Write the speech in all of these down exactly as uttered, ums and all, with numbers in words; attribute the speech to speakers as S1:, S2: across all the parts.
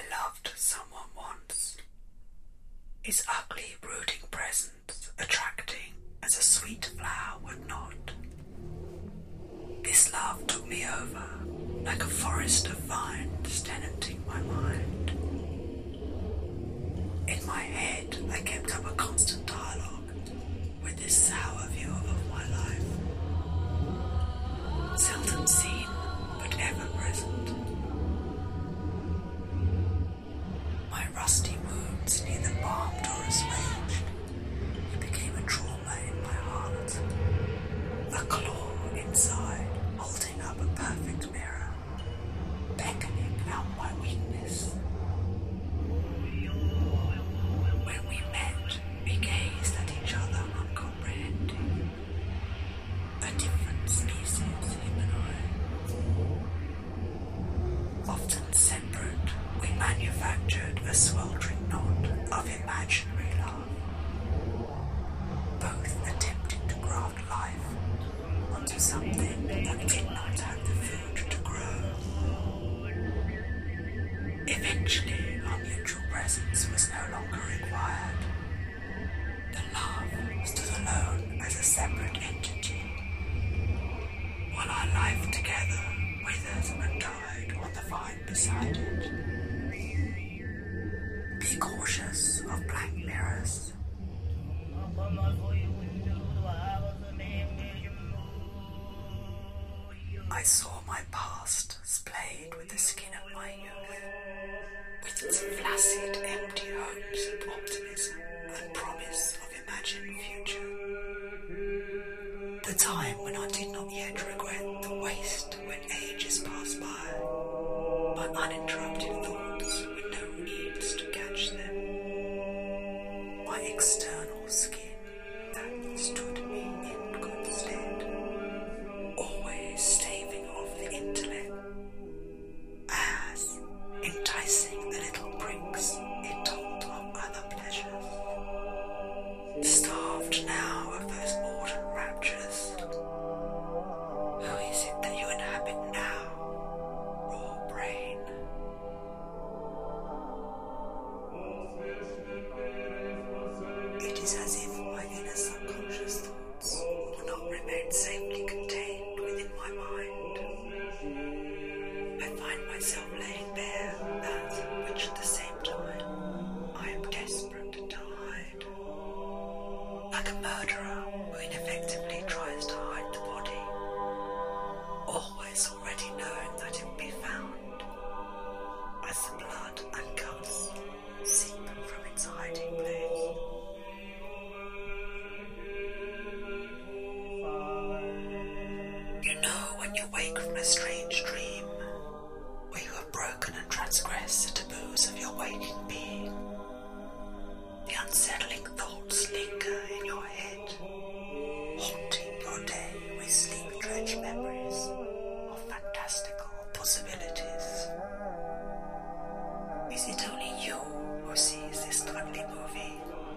S1: I loved someone once. His ugly, brooding presence attracting as a sweet flower would not. This love took me over, like a forest of vines tenanting my mind. In my head, I kept up a constant dialogue with this sour view of my life. Seldom seen, but ever present. My rusty wounds neither balmed or assuaged. It became a trauma in my heart. A claw inside, holding up a perfect mirror, beckoning out my weakness. When we met, we gazed at each other uncomprehending. A different species, him and I. Often separate, we manufactured a sweltering knot of imaginary love, both attempting to graft life onto something that did not have the food to grow. Eventually, our mutual presence was no longer required. The love stood alone as a separate entity, while our life together withered and died on the vine beside it. Be cautious of blank mirrors. I saw my past splayed with the skin of my youth, with its flaccid, empty hopes of optimism and promise of imagined future. The time when I did not yet regret the waste when ages passed by, my uninterrupted thoughts with no needs to catch them, my external skin that stood me in good stead, always staving off the intellect, as, enticing the little pricks, it told of other pleasures. Starved now of those autumn raptures, who is it that you inhabit now, raw brain? It is as if my inner subconscious thoughts will not remain safely contained within my mind. I find myself laying bare that which at the same time I am desperate to hide. Like a murderer who ineffectively tries to hide the body, always already knowing that it will be found, as the blood and guts seep from its hiding place. You know when you wake from a strange dream, where you have broken and transgressed the taboos of your waking being. The unsettling thoughts linger in your head, haunting your day with sleep-drenched memories of fantastical possibilities. Is it only you who sees this ugly movie?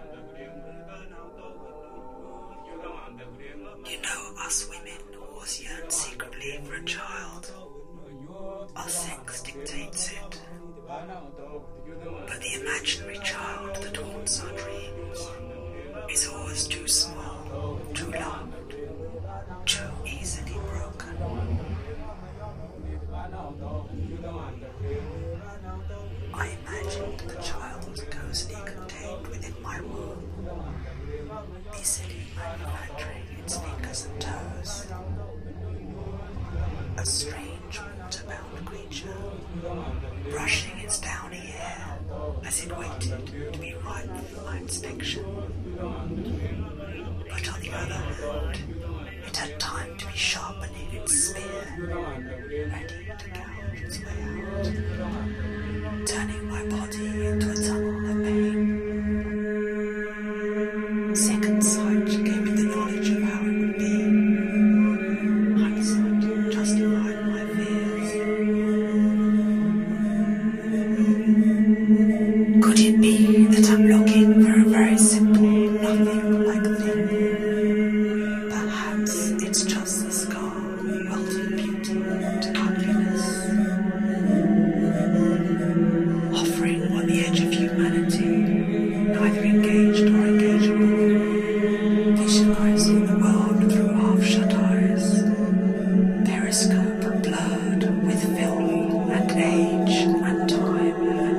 S1: You know us women always yearn secretly for a child. Our sex dictates it. But the imaginary child that haunts our dreams is always too small, too loved, too easily broken. I imagined the child was cosily contained within my womb, busily manufacturing its fingers and toes. A strange water-bound creature, brushing its downy hair as it waited to be ripe for my inspection. But on the other hand, it had time to be sharpening its spear, ready to gouge its way out, turning my body into a tunnel of pain. Second sight gave me the knowledge of how it would be. Hindsight justified my fears. Could it be that I'm looking for a very simple, nothing-like thing? Perhaps it's just the scar welding beauty to ugliness. and time and